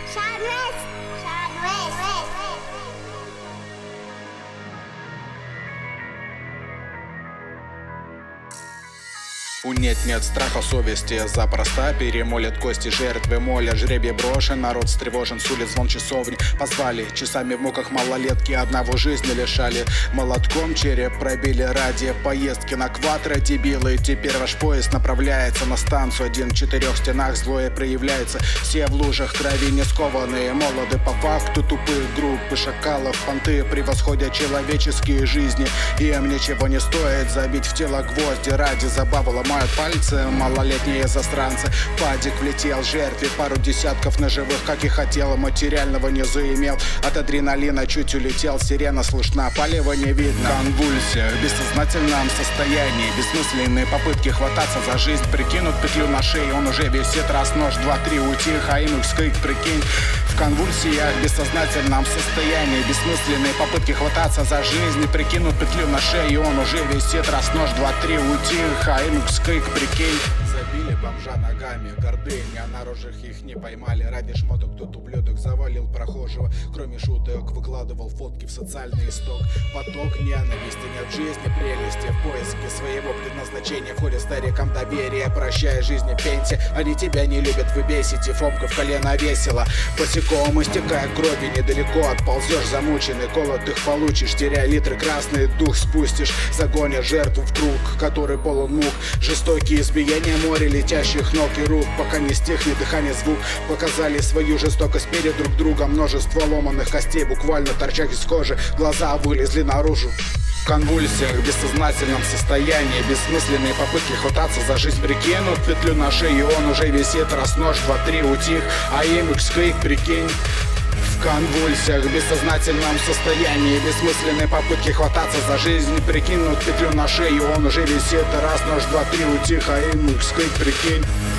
Нет страха совести, запросто перемолят кости жертвы, молят, жребий брошен, народ встревожен, с улиц звон часовни. Позвали, часами в муках малолетки одного жизни лишали, молотком череп пробили ради поездки на кватро, дебилы. Теперь ваш поезд направляется на станцию, один в 4 стенах злое проявляется. Все в лужах крови не скованные, молоды по факту, тупые группы шакалов, понты превосходят человеческие жизни. Им ничего не стоит забить в тело гвозди, ради забавы ломают пальцы малолетние засранцы. Падик влетел жертве, пару десятков ножевых, как и хотел, материального не заимел. От адреналина чуть улетел, сирена слышна, палева не видно. Конвульсия в бессознательном состоянии, бессмысленные попытки хвататься за жизнь, прикинут петлю на шее, он уже висит, раз, нож, два, три, утих, а им скрик, прикинь. В конвульсиях в бессознательном состоянии, бессмысленные попытки хвататься за жизнь, прикинут петлю на шее, он уже висит, раз, нож, два, три, утих, а им скрик, прикинь. Забили бомжа ногами, гордыня, на рожах их не поймали. Ради шмоток тот ублюдок завалил прохожего, кроме шуток выкладывал фотки в социальный исток. Поток ненависти, нет в жизни прелести, в поиске своего предназначения входит старикам доверие, прощая жизни пенсия. Они тебя не любят, вы бесите, фомка в колено весело. Босиком истекая крови, недалеко отползешь, замученный, колот их получишь, теряя литры, красный дух спустишь, загонишь жертву в круг, который полон мук. Жестокие избиения, море летящих ног и рук, пока не стихнет дыхание, звук. Показали свою жестокость перед друг другом, множество ломаных костей буквально торчат из кожи, глаза вылезли наружу. В конвульсиях, в бессознательном состоянии, бессмысленные попытки хвататься за жизнь, прикинут петлю на шее, он уже висит, раз, нож, два, три, утих, а им скрик, прикинь. В конвульсиях, в бессознательном состоянии, бессмысленные попытки хвататься за жизнь, прикинут петлю на шею, он уже висит, раз, нож, два, три, утих, а им скрик, прикинь.